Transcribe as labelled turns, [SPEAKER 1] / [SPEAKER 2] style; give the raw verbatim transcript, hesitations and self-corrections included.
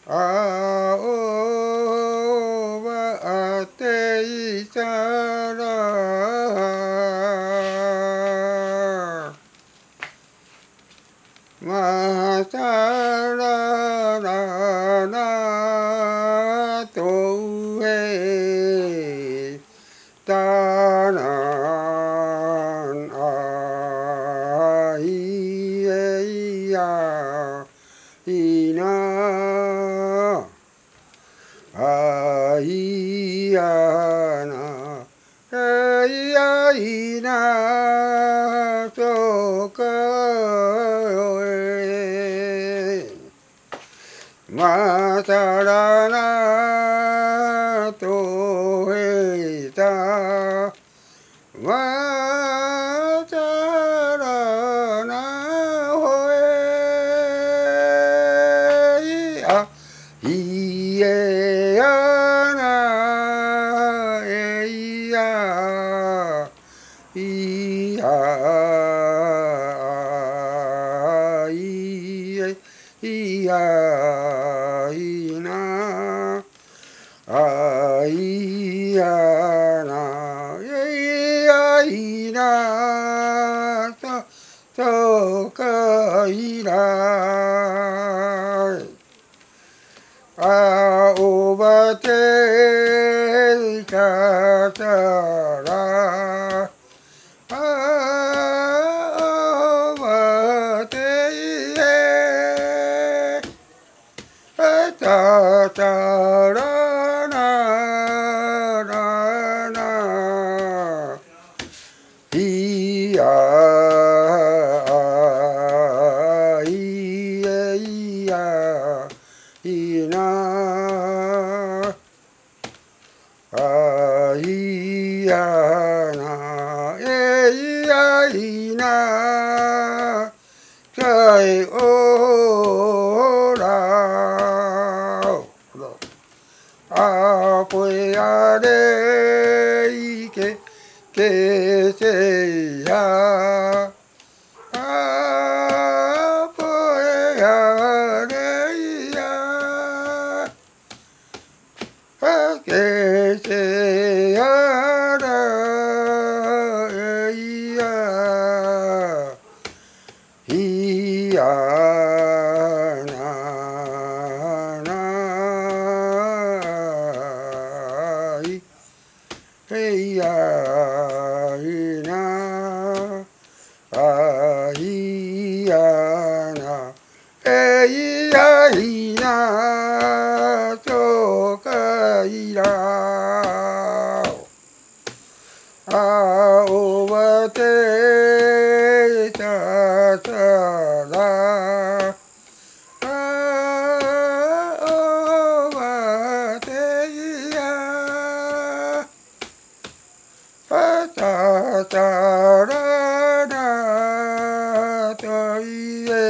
[SPEAKER 1] あおばあていたらまたらららとえたなあいえやいなあいやなあいやいなとかえまたらなとえたまたらなほえあいえやなえいやいやいえいやいなあいやな、いやいな、と、とかいらい。あおばていかたら、あおばていえ、たたらならないやいえいやいなあいやなえいやいなさいおらあぽやれいけけせやあぽやれいやあけせやらいやいやなないいやいなあいやなえいやいなとかいらあおばてたたらあおばてやあたたらなといえ